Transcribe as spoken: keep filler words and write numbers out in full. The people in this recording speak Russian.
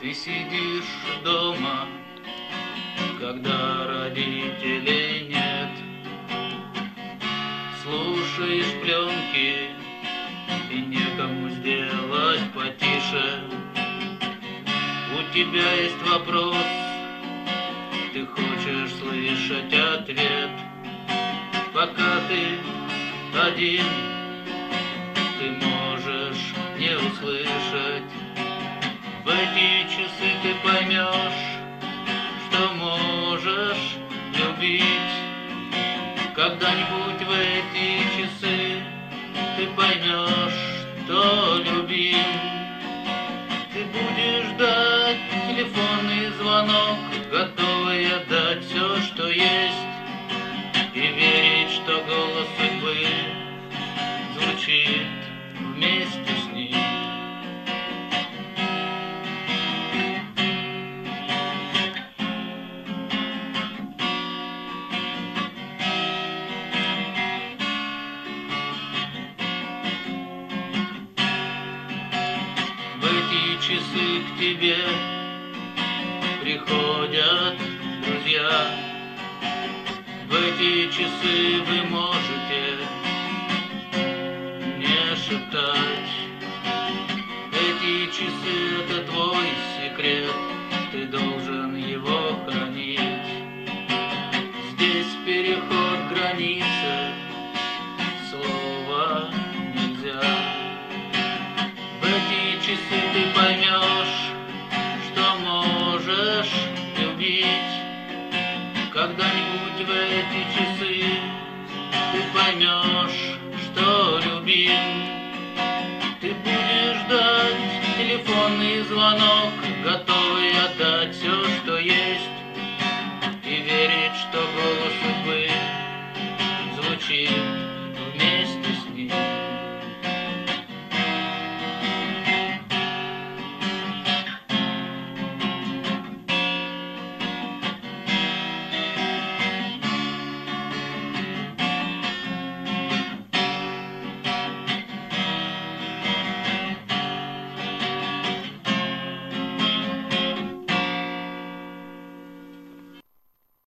Ты сидишь дома, когда родителей нет, слушаешь пленки и некому сделать потише. У тебя есть вопрос, ты хочешь слышать ответ. Пока ты один, ты можешь не услышать. В эти часы ты поймешь, что можешь любить. Когда-нибудь в эти часы ты поймешь, что любим. Ты будешь ждать телефонный звонок, готовый отдать все, что есть, и верить, что голос судьбы звучит вместе с ним. В эти часы к тебе приходят друзья. В эти часы вы можете не шептать. Эти часы — это твой секрет, ты должен его хранить. Здесь переход границы, слова нельзя. В эти часы ты поймешь, что можешь любить. Когда-нибудь в эти часы ты поймешь, что любим. Ты будешь ждать телефонный звонок, готовый отдать все,